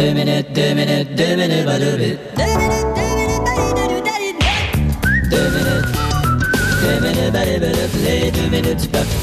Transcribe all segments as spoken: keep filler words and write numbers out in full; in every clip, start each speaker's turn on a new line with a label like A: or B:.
A: Deux minutes, deux minutes, deux minutes, pas deux minutes. Deux minutes, deux minutes, deux minutes. Deux minutes, deux minutes, les deux minutes du peuple.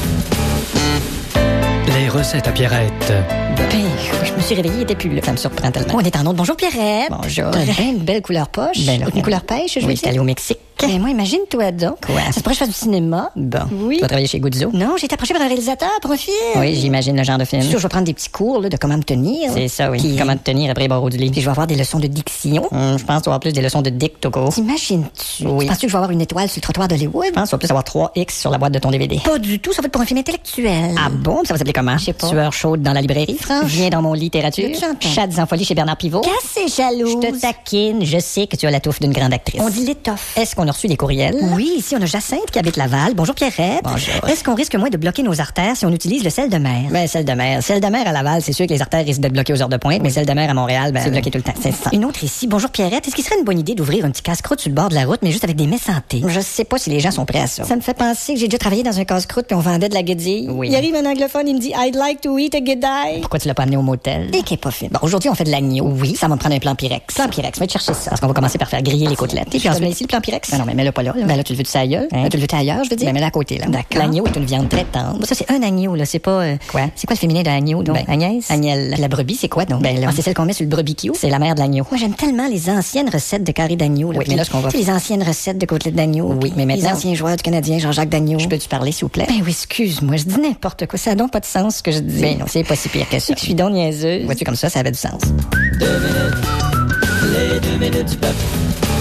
B: Les recettes à Pierrette.
C: Ben, je me suis réveillée, il était plus là. Ça me surprend tellement. On est en autre. Bonjour Pierrette.
A: Bonjour.
C: T'as bien une belle couleur poche.
A: Ben là,
C: une couleur pêche, je veux
A: oui,
C: dire.
A: t'es allée au Mexique.
C: Ben, moi, imagine-toi donc.
A: Quoi?
C: Ça se pourrait que je fasse du cinéma.
A: Bon.
C: Oui.
A: Tu vas travailler chez Guzzo?
C: Non, j'ai été approchée par un réalisateur pour un film.
A: Oui, j'imagine le genre de film.
C: Je suis sûr, je vais prendre des petits cours là, de comment me tenir.
A: C'est ça, oui.
C: Puis-
A: Comment te tenir après les barreaux du lit.
C: Puis je vais avoir des leçons de diction.
A: Hum, je pense que tu vas avoir plus des leçons de dick tout court.
C: T'imagines-tu?
A: Oui.
C: Penses-tu que je vais avoir une étoile sur le trottoir d'Hollywood?
A: Je pense que tu vas plus avoir trois X sur la boîte de ton D V D.
C: Pas du tout, ça va être pour un film intellectuel.
A: Ah bon? Ça va s'appeler comment?
C: Je sais pas.
A: Tueur chaude dans la librairie.
C: Franche.
A: Viens dans mon littérature.
C: Veux-tu entendre?
A: Chat en folie chez Bernard Pivot.
C: Cassé jalouse.
A: Je te taquine. Je sais que tu as la touffe d'une grande actrice.
C: On dit l'étoffe.
A: Est-ce qu'on a reçu des courriels?
C: Oui, ici on a Jacinthe qui habite Laval. Bonjour Pierrette.
A: Bonjour.
C: Est-ce qu'on risque moins de bloquer nos artères si on utilise le sel de mer?
A: Ben, celle de mer. Celle de mer à Laval, c'est sûr que les artères risquent d'être bloquées aux heures de pointe, mais celle de mer à Montréal, ben, c'est bloqué tout le temps. C'est ça.
C: Une autre ici. Bonjour Pierrette. Est-ce qu'il serait une bonne idée d'ouvrir un petit casse-croûte sur le bord de la route, mais juste avec des mets santé?
A: Je sais pas si les gens sont prêts à ça.
C: Ça me fait penser que j'ai déjà travaillé dans un casse-croûte puis on vendait de la guédille.
A: Oui.
C: Il arrive un anglophone, il me dit I'd like to eat a guédille.
A: Pourquoi tu l'as pas amené au motel?
C: Et qui est pas fine.
A: Bon, aujourd'hui, on fait de l'agneau.
C: Oui.
A: Ça va me prendre un plan Pyrex.
C: Plan Pyrex, va te chercher ça.
A: Parce qu'on va commencer par faire griller les côtelettes.
C: Et puis ensuite, ici le plan Pyrex.
A: Ben non, mais mets-le pas là. là.
C: Ben là, tu le veux de sa gueule?
A: Hein?
C: Tu le veux ailleurs, je veux dire?
A: Ben, mets-le à côté, là.
C: D'accord.
A: L'agneau est une viande très tendre.
C: Ça, c'est un agneau, là. C'est pas. euh,
A: Quoi?
C: C'est quoi le féminin d'un agneau, donc?
A: Ben,
C: Agnès?
A: Agnelle.
C: La brebis, c'est quoi, donc?
A: Ben, là.
C: Ah, c'est celle qu'on met sur le barbecue?
A: C'est la mère de l'agneau.
C: Moi, j'aime tellement les anciennes recettes de carré d'agneau.
A: Oui, mais là, ce qu'on va-
C: Tu sais, les anciennes recettes de côtelettes d'agneau.
A: Oui,
C: puis
A: mais maintenant-
C: Les anciens joueurs du Canadien, Jean-Jacques Dagneau.
A: Je peux-tu parler, s'il vous plaît?
C: Ben oui, excuse-moi, je dis n'importe quoi. Ça n'a donc pas de sens, ce que je dis.
A: Ben non, c'est pas si pire que ça.
C: Je suis donc niaiseuse.
A: Vois-tu, comme ça, ça avait du sens.
D: Deux minutes, les deux minutes du peuple.